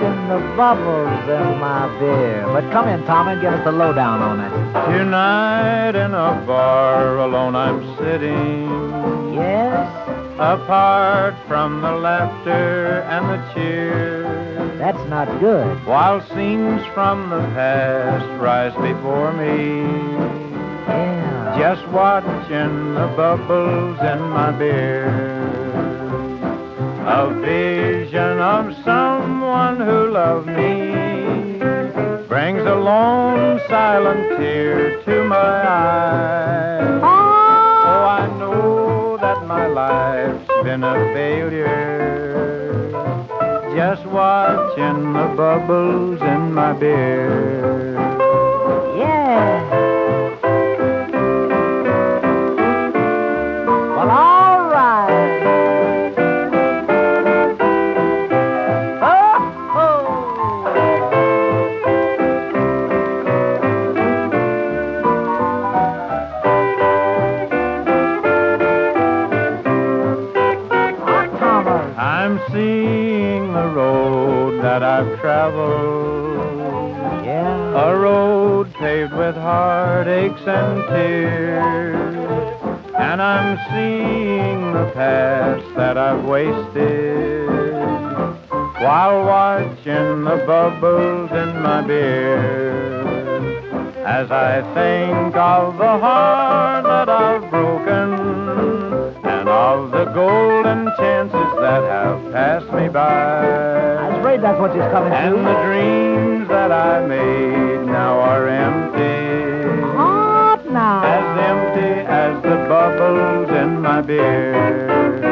watching the bubbles in my beer. But come in, Tom, and give us the lowdown on it. Tonight in a bar alone I'm sitting. Yes? Apart from the laughter and the cheer. That's not good. While scenes from the past rise before me. Yeah. Just watching the bubbles in my beer. A vision of someone who loved me brings a lone, silent tear to my eye. Oh, I know that my life's been a failure, just watching the bubbles in my beer. Yeah. Well, all right. I'm seeing the road that I've traveled. Yeah. A road paved with heartaches and tears. And I'm seeing the past that I've wasted while watching the bubbles in my beer. As I think of the heart that I've broken and of the golden chances that have passed me by. I was afraid that's what you're coming And to. the dreams that I made now are empty. What now? As empty as the bubbles in my beer.